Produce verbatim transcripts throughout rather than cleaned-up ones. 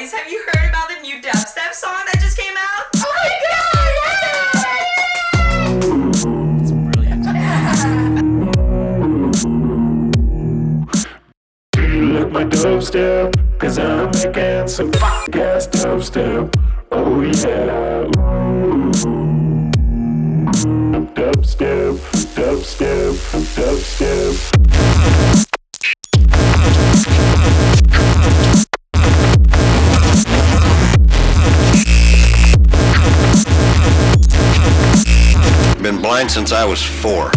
guys, have you heard about the new dubstep song that just came out? Oh my god! It's brilliant. Do you like my dubstep? Cause I'm making some f***ass dubstep. Oh yeah. Ooh. Dubstep, dubstep, dubstep. Been blind since I was four.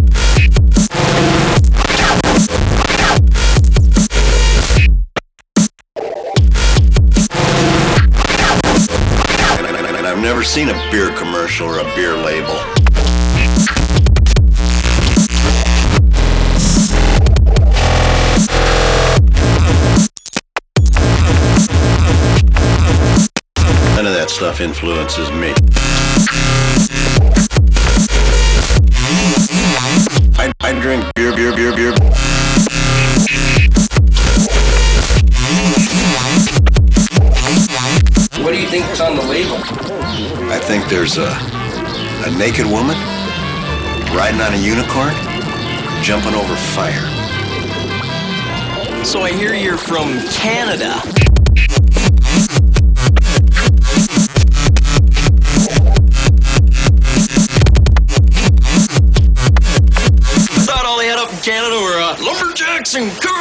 And I've never seen a beer commercial or a beer label. None of that stuff influences me. I, I drink beer, beer, beer, beer. What do you think is on the label? I think there's a, a naked woman riding on a unicorn, jumping over fire. So I hear you're from Canada. I thought all they had up in Canada were uh, lumberjacks and